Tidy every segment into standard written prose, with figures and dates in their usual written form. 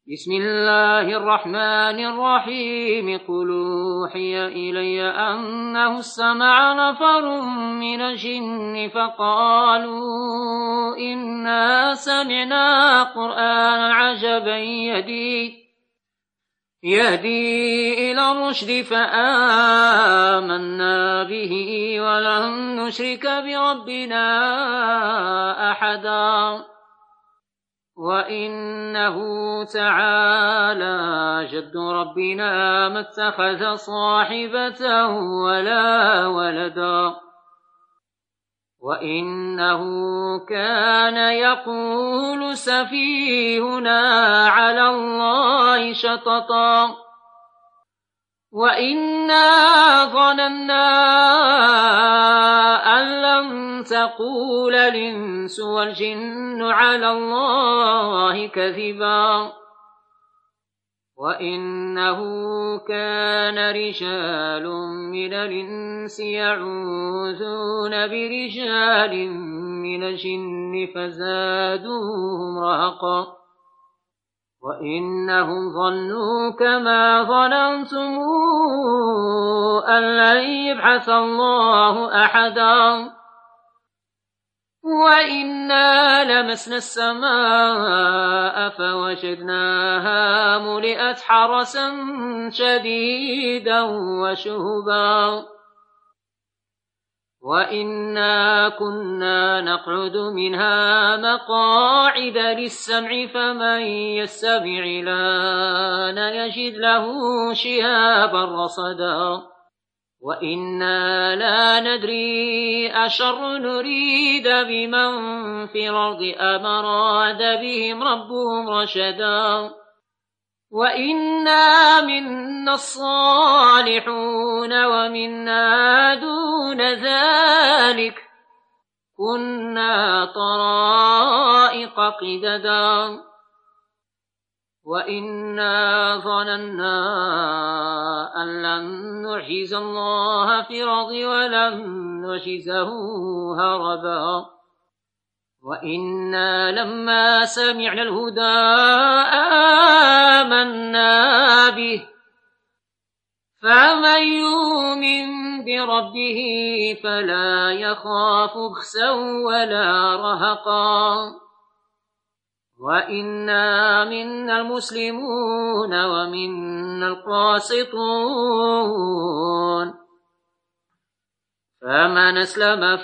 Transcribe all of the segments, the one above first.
بسم الله الرحمن الرحيم قل أوحي إلي أنه استمع نفر من الجن فقالوا إنا سمعنا قرآنا عجبا يهدي إلى الرشد فآمنا به ولن نشرك بربنا أحدا وإنه تعالى جد ربنا ما اتخذ صاحبة ولا ولدا وإنه كان يقول سفيهنا على الله شططا وإنا ظننا أن لن تقول الإنس والجن على الله كذبا وإنه كان رجال من الإنس يعوذون برجال من الجن فزادوهم رهقا وإنهم ظنوا كما ظننتم أن لن يبعث الله أحدا وإنا لمسنا السماء فوجدناها ملئت حرسا شديدا وشهبا وإنا كنا نقعد منها مقاعد للسمع فمن يستمع الآن يجد له شهابا رصدا وإنا لا ندري أشر نريد بمن في الأرض أم أراد بهم ربهم رشدا وإنا منا الصالحون ومنا دون ذلك كنا طرائق قددا وإنا ظننا أن لن نعجز الله في الأرض ولن نعجزه هربا وإنا لما سمعنا الهدى آمنا به فمن يؤمن بربه فلا يخاف بخسا ولا رهقا وإنا منا المسلمون ومنا القاسطون فمن أسلم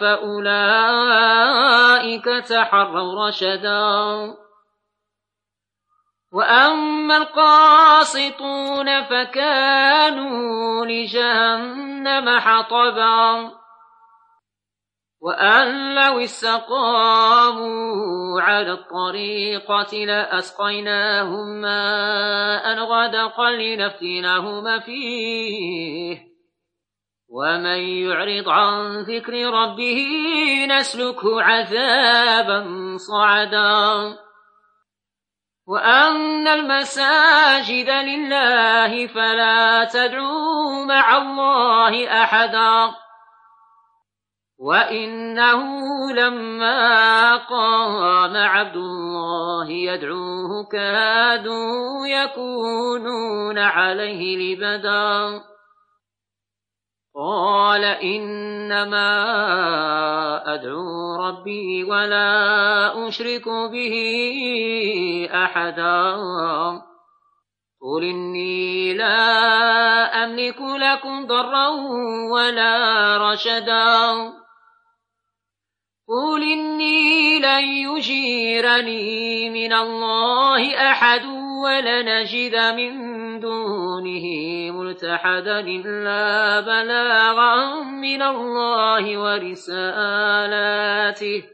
فأولئك تحروا رشدا وأما القاسطون فكانوا لجهنم حطبا وأن لو استقاموا على الطريقة لأسقيناهم ماء غدقا لنفتنهم فيه ومن يعرض عن ذكر ربه نسلكه عذابا صعدا وأن المساجد لله فلا تدعوا مع الله أحدا وإنه لما قام عبد الله يدعوه كادوا يكونون عليه لبدا قال إنما أدعو ربي ولا أشرك به أحدا قل إني لا أملك لكم ضرا ولا رشدا قل إني لن يجيرني من الله أحد ولنجد من دونه ملتحدا إلا بلاغا من الله ورسالاته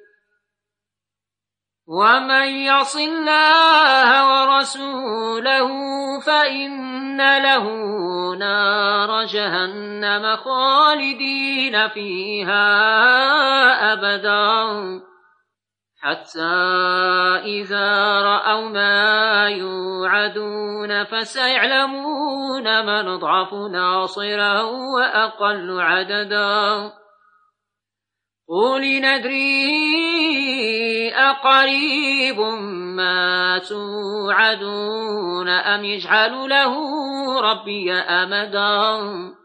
ومن يعص الله ورسوله فإن له نار جهنم خالدين فيها أبدا حتى إذا رأوا ما يوعدون فسيعلمون من أضعف ناصرا وأقل عددا قل ندري أقريب ما توعدون أم يجعل له ربي أمدا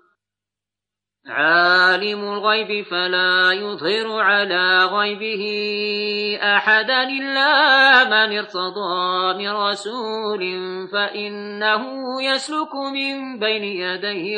عالم الغيب فلا يظهر على غيبه أحدا إلا من ارتضى من رسول فإنه يسلك من بين يديه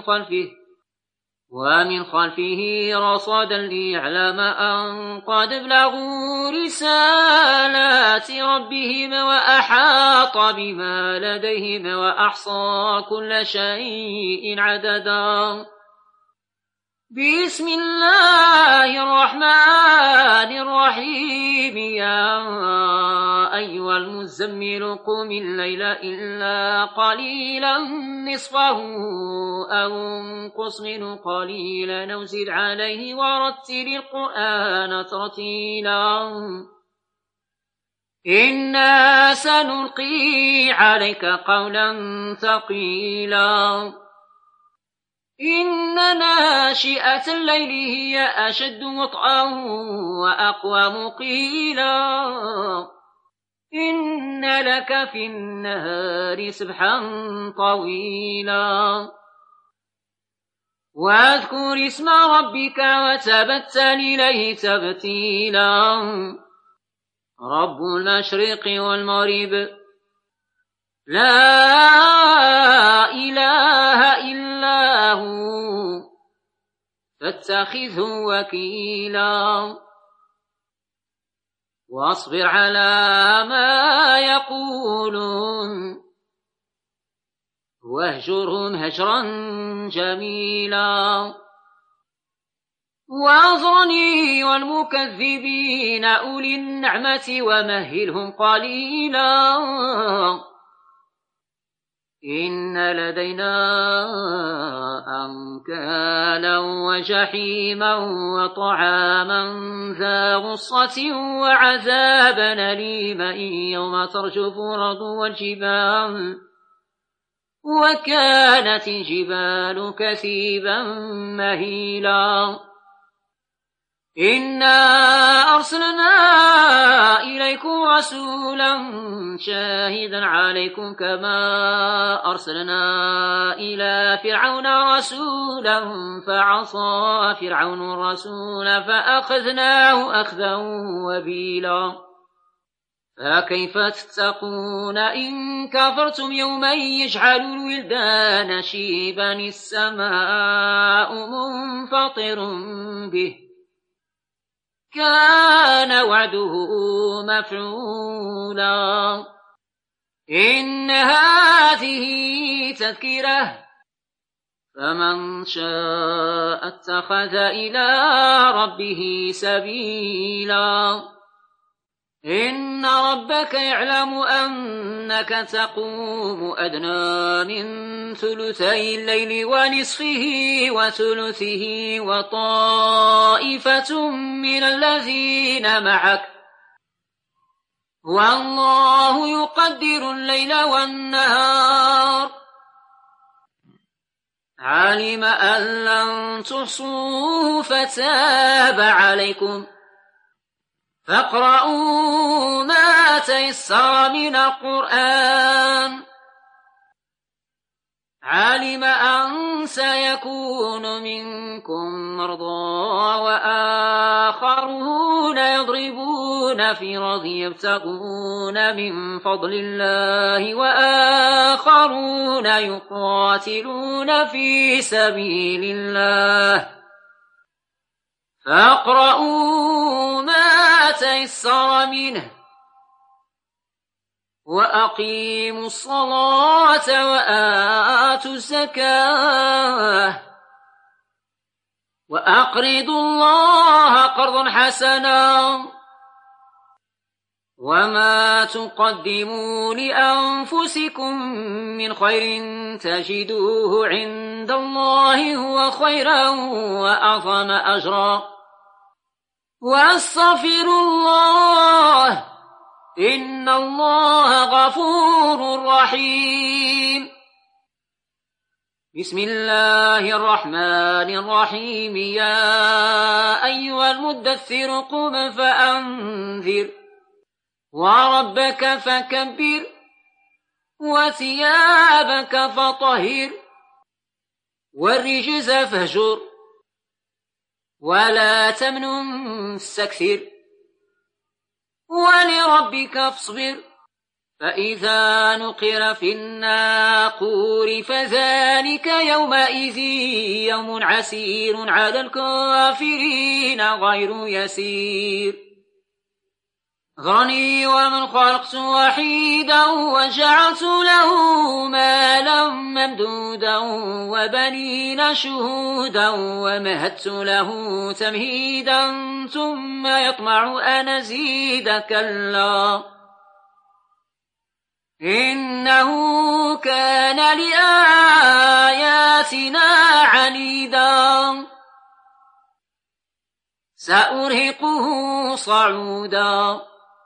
ومن خلفه رصدا ليعلم أن قد ابلغوا رسالات ربهم وأحاط بما لديهم وأحصى كل شيء عددا. بسم الله الرحمن الرحيم. يا أيها المزمل قم الليل إلا قليلا نصفه أو انقص منه قليلا أو زد عليه ورتل القرآن ترتيلا. إنا سنلقي عليك قولا ثقيلا. إن ناشئة الليل هي أشد وطئا وأقوم قيلا. إن لك في النهار سبحا طويلا. واذكر اسم ربك وتبتل إليه تبتيلا. رب المشرق والمغرب لا إله إلا هو فاتخذه وكيلا. واصبر على ما يقولون واهجرهم هجرا جميلا. وأذرني والمكذبين أولي النعمة ومهلهم قليلا. إن لدينا أنكالا وجحيما وطعاما ذا غصة وعذابا أليما يوم ترجف الأرض والجبال وكانت الجبال كثيبا مهيلا. إنا أرسلنا إليكم رسولا شاهدا عليكم كما أرسلنا إلى فرعون رسولا فعصى فرعون الرسول فأخذناه أخذا وبيلا. فكيف تتقون إن كفرتم يوما يجعل الولدان شيبا السماء منفطر به كان وعده مفعولا. إن هذه تذكرة فمن شاء اتخذ إلى ربه سبيلا. إن ربك يعلم أنك تقوم أدنى من ثلثي الليل ونصفه وثلثه وطائفة من الذين معك والله يقدر الليل والنهار. علم أن لن تحصوه فتاب عليكم فاقرؤوا ما تيسر من القرآن. علم أن سيكون منكم مرضى وآخرون يضربون في الأرض يبتغون من فضل الله وآخرون يقاتلون في سبيل الله فاقرؤوا ما تيسر منه وأقيموا الصلاة وآتوا الزكاة وأقرضوا الله قرضا حسنا وما تقدموا لأنفسكم من خير تجدوه عند الله هو خيرا وأعظم أجرا واستغفروا الله إن الله غفور رحيم. بسم الله الرحمن الرحيم يا أيها المدثر قم فأنذر وربك فكبر وثيابك فطهر والرجز فاهجر ولا تمنن تستكثر ولربك فاصبر فإذا نقر في الناقور فذلك يومئذ يوم عسير على الكافرين غير يسير ذرني ومن خلقت وحيدا وجعلت له مالا ممدودا وبنين شهودا ومهدت له تمهيدا ثم يطمع أن أزيد كلا إنه كان لآياتنا عنيدا سأرهقه صعودا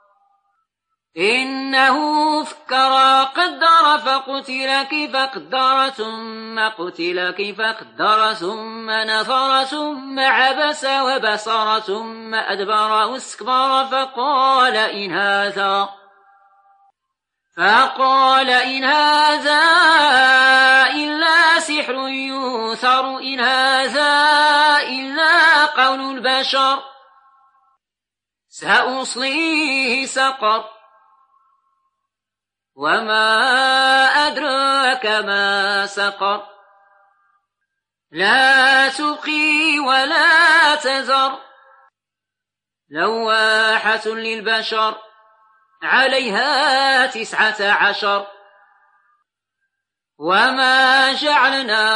إنه فكر قدر فقتل كيف قدر ثم قتل كيف قدر ثم نظر ثم عبس وبصر ثم أدبر واستكبر فقال إن هذا إلا سحر يؤثر إن هذا إلا قول البشر سأصليه سقر وما أدراك ما سقر لا تبقي ولا تذر لواحة للبشر عليها 19 وما جعلنا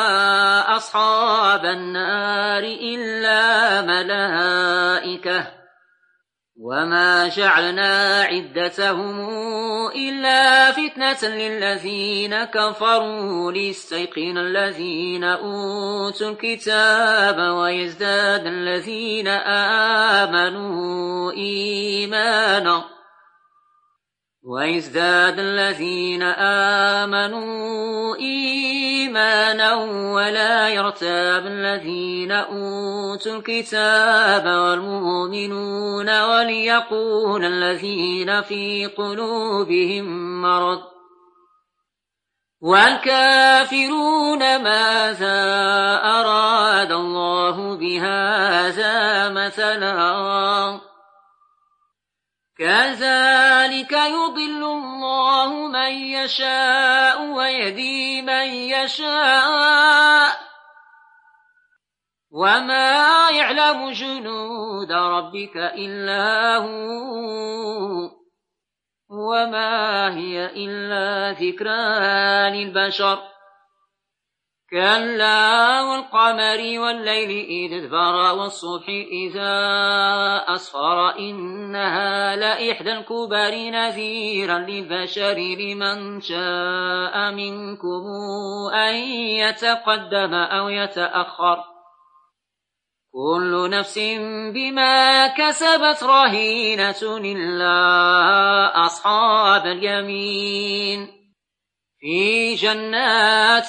أصحاب النار إلا ملائكة وما جعلنا عدتهم إلا فتنة للذين كفروا ليستيقن الذين أوتوا الكتاب ويزداد الذين آمنوا إيمانا ولا يرتاب الذين أوتوا الكتاب والمؤمنون وليقول الذين في قلوبهم مرض والكافرون ماذا أراد الله بهذا مثلا كذلك يضل الله من يشاء ويهدي من يشاء وما يعلم جنود ربك إلا هو وما هي إلا ذكرى للبشر كلا والقمر والليل إذ ادبر والصبح إذا أسفر إنها لإحدى الكبر نذيرا للبشر لمن شاء منكم أن يتقدم أو يتأخر كل نفس بما كسبت رهينة إلا أصحاب اليمين في جنات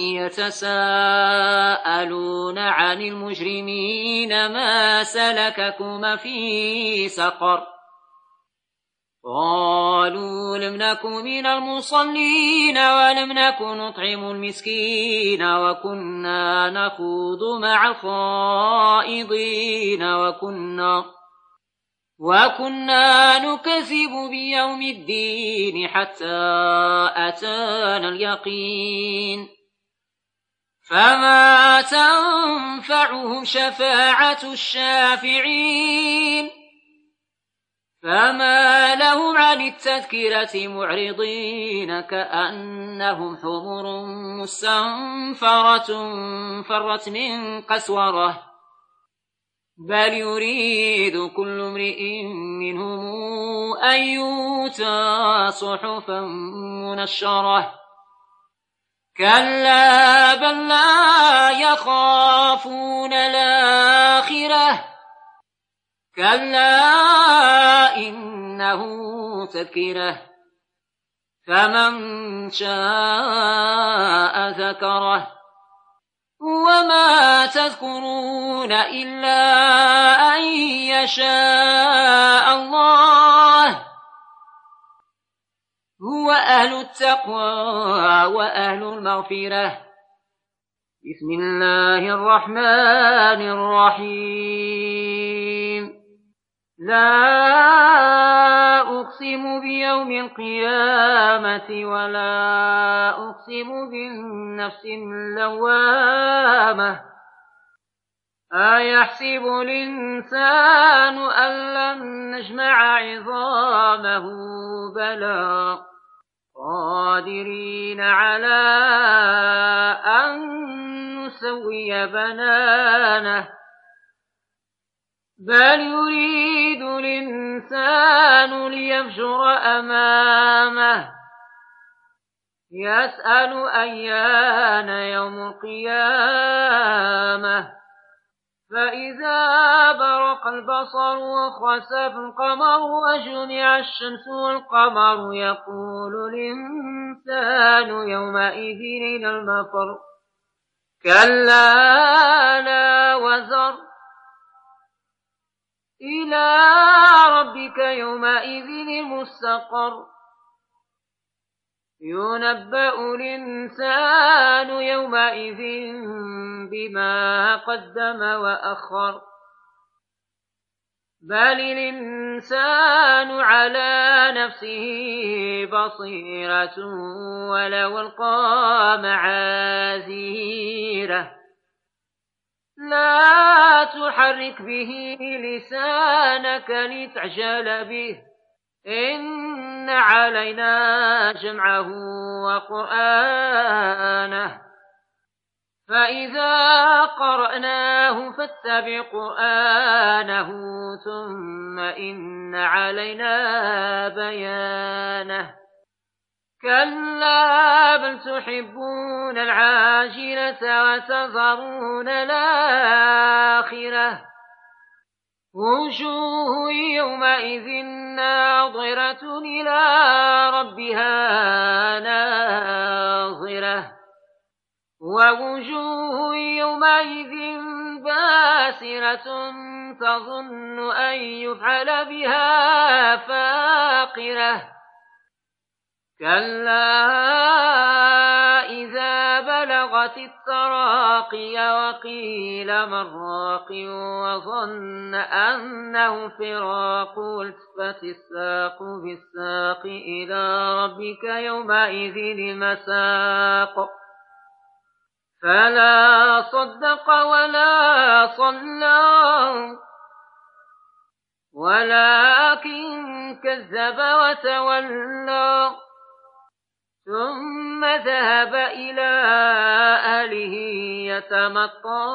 يتساءلون عن المجرمين ما سلككم في سقر قالوا لم نك من المصلين ولم نك نطعم المسكين وكنا نخوض مع الخائضين وكنا نكذب بيوم الدين حتى أتانا اليقين فما تنفعهم شفاعة الشافعين فما لهم عن التذكرة معرضين كأنهم حمر مستنفرة فرت من قسورة بل يريد كل امرئ منهم أن يؤتى صحفا منشرة كلا بل لا يخافون الآخرة كلا إنه تذكرة فمن شاء ذكره وما تذكرون إلا أن يشاء الله هو أهل التقوى وأهل المغفرة. بسم الله الرحمن الرحيم. لا أقسم بيوم القيامة ولا أقسم بالنفس اللوامة أيحسب الإنسان أن لن نجمع عظامه بلى قادرين على أن نسوي بنانه بل يريد الإنسان ليفجر أمامه يسأل أيان يوم القيامة فإذا برق البصر وخسف القمر وجمع الشمس والقمر يقول الإنسان يومئذ أين المفر كلا لا وزر إلى ربك يومئذ المستقر ينبأ الإنسان يومئذ بما قدم وأخر بل الإنسان على نفسه بصيرة ولو ألقى معاذيره لا تحرك به لسانك لتعجل به إن علينا جمعه وقرآنه فإذا قرأناه فاتبع قرآنه ثم إن علينا بيانه كلا بل تحبون العاجلة وتذرون الآخرة وجوه يومئذ ناظرة إلى ربها ناظرة ووجوه يومئذ باسرة تظن أن يفعل بها فاقرة كلا إذا بلغت التراقي وقيل من راق وظن أنه فراق والتفت الساق بالساق إلى ربك يومئذ المساق فلا صدق ولا صلى ولكن كذب وتولى ثم ذهب إلى أهله يتمطى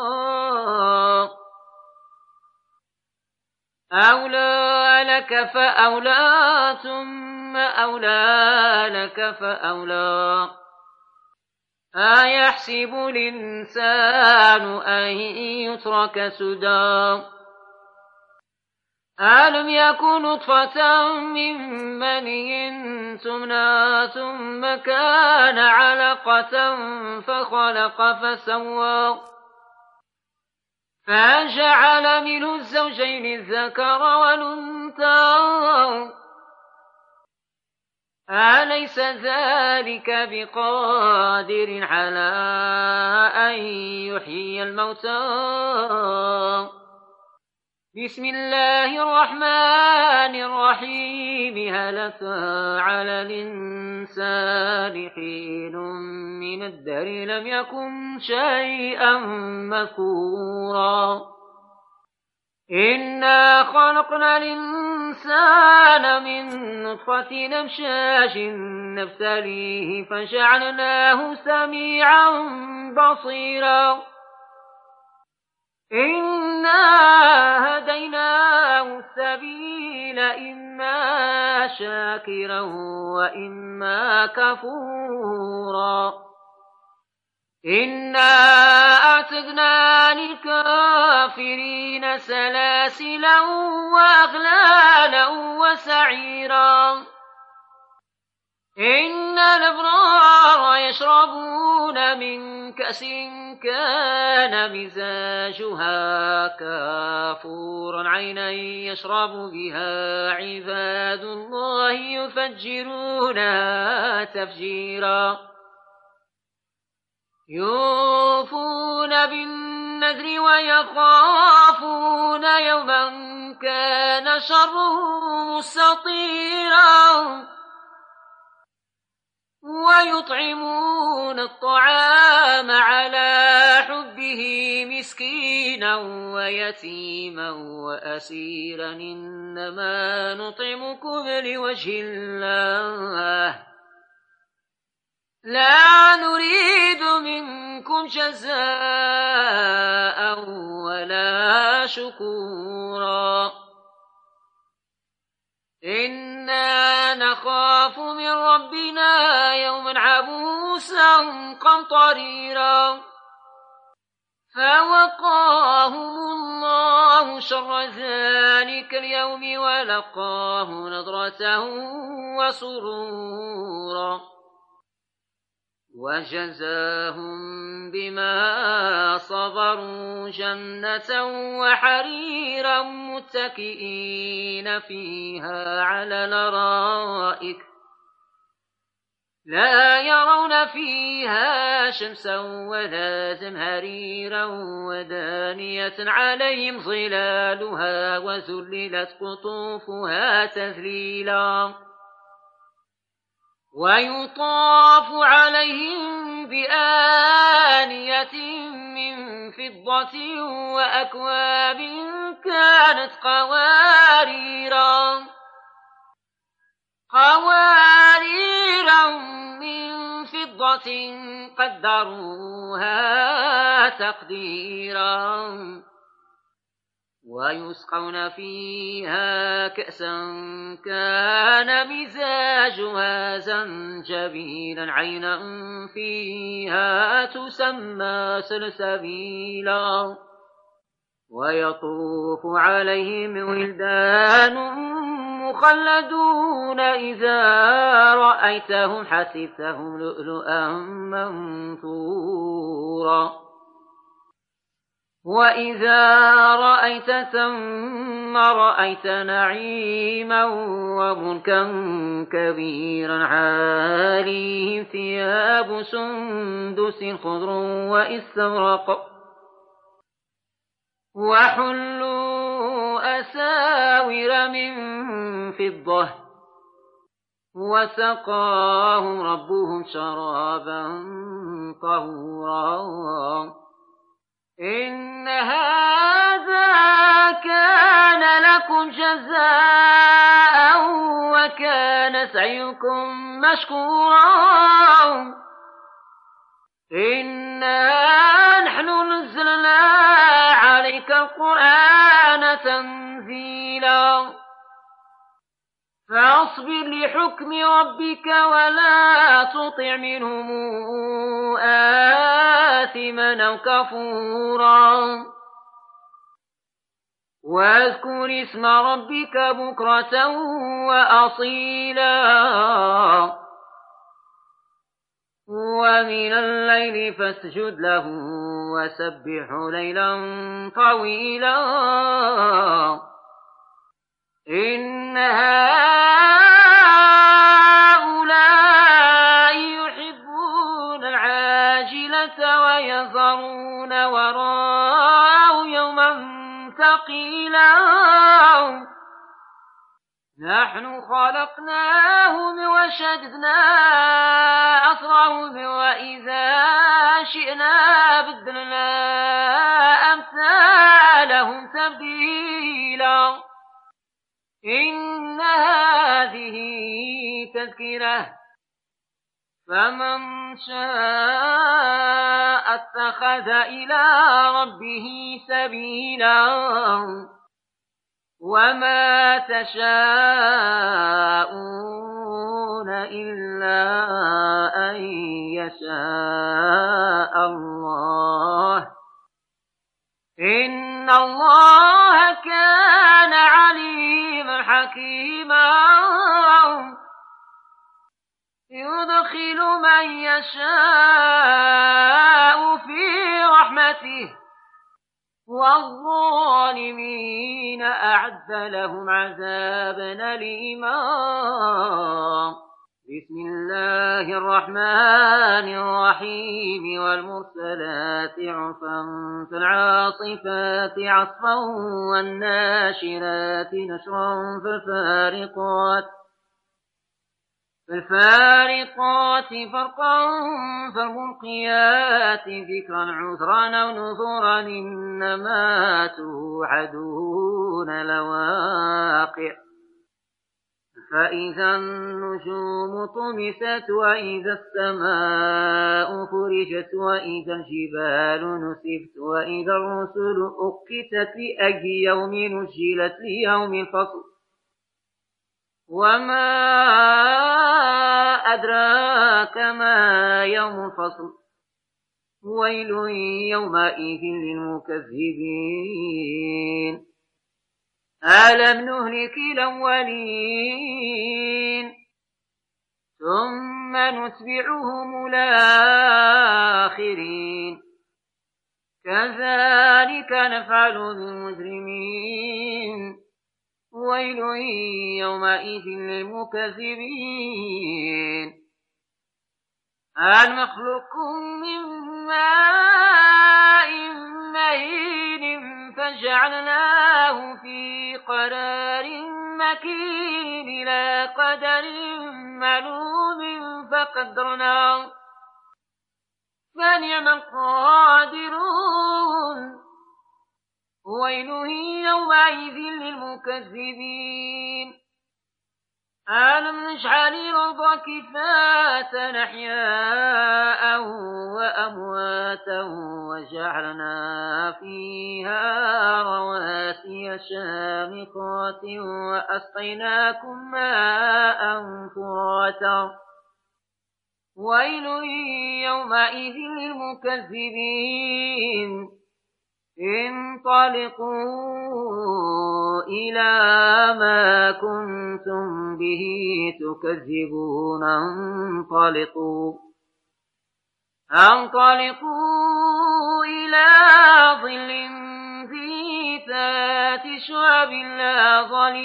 أولى لك فأولى ثم أولى لك فأولى أيحسب الإنسان أن يترك سدى ألم يكن نطفة من مني تمنى ثم كان علقة فخلق فسوى فجعل منه الزوجين الذكر والأنثى أليس ذلك بقادر على أن يحيي الموتى بسم الله الرحمن الرحيم هل أتى على الإنسان حين من الدهر لم يكن شيئا مذكورا إنا خلقنا الإنسان من نطفة أمشاج نبتليه فجعلناه سميعا بصيرا إنا هديناه السبيل إما شاكرا وإما كفورا إنا أعتدنا للكافرين سلاسلا وأغلالا وسعيرا إن الأبرار يشربون من كأس كان مزاجها كافورا عينا يشرب بها عباد الله يفجرونها تفجيرا يوفون بالنذر ويخافون يوما كان شره مستطيرا ويطعمون الطعام على حبه مسكينا ويتيما وأسيرا إنما نطعمكم لوجه الله لا نريد منكم جزاء ولا شكورا إنا نخاف من ربنا يوما عبوسا قمطريرا فوقاهم الله شر ذلك اليوم ولقاه نضرة وسرورا وجزاهم بما صبروا جنة وحريرا متكئين فيها على الأرائك لا يرون فيها شمسا ولا زمهريرا ودانية عليهم ظلالها وذللت قطوفها تذليلا ويطاف عليهم بآنية من فضة وأكواب كانت قواريرا من فضة قدروها تقديرا ويسقون فيها كأسا كان مزاجها زنجبيلا عينا فيها تسمى سلسبيلا ويطوف عليهم ولدان مخلدون إذا رأيتهم حسبتهم لؤلؤا منثورا وإذا رأيت ثم رأيت نعيما وملكا كبيرا عاليهم ثياب سندس خضر وإستبرق وحلوا أساور من فضة وسقاهم ربهم شرابا طهورا إن هذا كان لكم جزاء وكان سعيكم مشكورا إنا نحن نزلنا عليك القرآن تنزيلا فاصبر لحكم ربك ولا تطع منهم آثما أو كفورا واذكر اسم ربك بكرة وأصيلا ومن الليل فاسجد له وسبحه ليلا طويلا إن هؤلاء يحبون العاجلة ويذرون وراءهم يوما ثقيلا نحن خلقناهم وشددنا أسرهم وإذا شئنا بدلنا أمثالهم تبديلا إن هذه تذكرة فمن شاء اتخذ إلى ربه سبيلا وما تشاءون إلا أن يشاء الله إن الله كان عليما حكيما يدخل من يشاء في رحمته والظالمين أعد لهم عذابا أليما. بسم الله الرحمن الرحيم والمرسلات عرفا فالعاصفات عصفا والناشرات نشرا فالفارقات فرقا فالملقيات ذكرا عذرا أو نذرا إنما توعدون لواقع. فإذا النجوم طمست وإذا السماء فرجت وإذا الجبال نسفت وإذا الرسل أقتت لأي يوم نجلت ليوم الفصل. وما أدراك ما يوم الفصل. ويل يومئذ للمكذبين. ألم نهلك الأولين ثم نتبعهم الآخرين كذلك نفعل بالمجرمين. ويل يومئذ للمكذبين. ألم نخلقكم من ماء مهين فجعلناه في قرار مكين إلى قدر معلوم فقدرنا فنعم القادرون. ويل يومئذ للمكذبين. ألم نجعل الأرض كفاتا أحياء وأمواتا وجعلنا فيها رواسي شامخات وأسقيناكم ماء فراتا. ويل يومئذ للمكذبين. انطلقوا إلى ما كنتم به تكذبون. انطلقوا إلى ظل ذي ذات شعب لا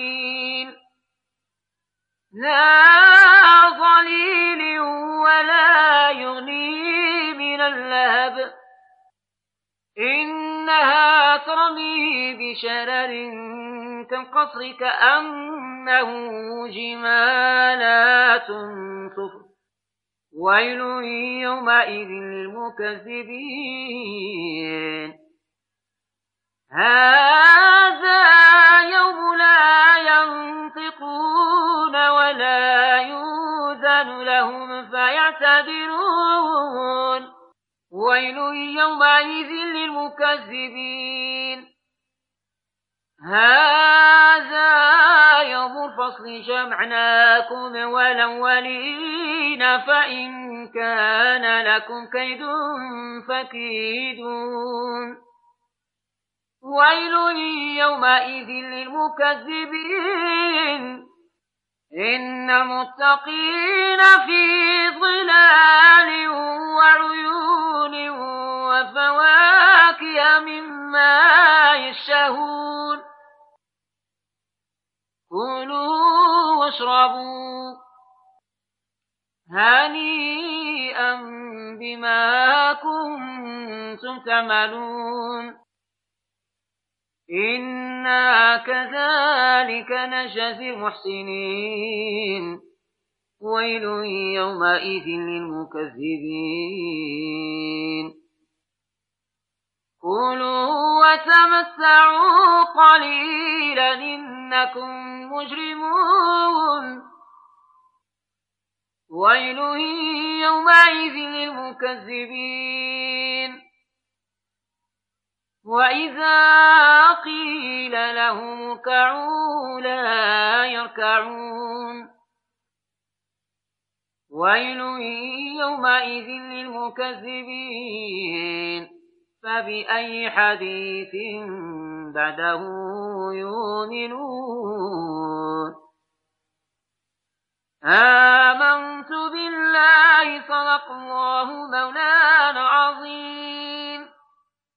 ظليل ولا يغني من اللهب. إنها ترمي بشرر كالقصر كأنه جمالات صفر. ويل يومئذ للمكذبين. هذا يوم لا ينطقون ولا يؤذن لهم فيعتذرون. ويل يومئذ للمكذبين. هذا يوم الفصل جمعناكم والأولين فإن كان لكم كيد فكيدون. ويل يومئذ للمكذبين. إن المتقين في ظلال وعيون وفواكه مما يشتهون. كلوا واشربوا هنيئا بما كنتم تعملون. إنا كذلك نجزي المحسنين. ويل يومئذ للمكذبين. كلوا وتمتعوا قليلا إنكم مجرمون. ويل يومئذ للمكذبين. وإذا قيل لهم اركعوا لا يركعون. ويل يومئذ للمكذبين. فبأي حديث بعده يؤمنون. آمنت بالله صدق الله مولانا العظيم.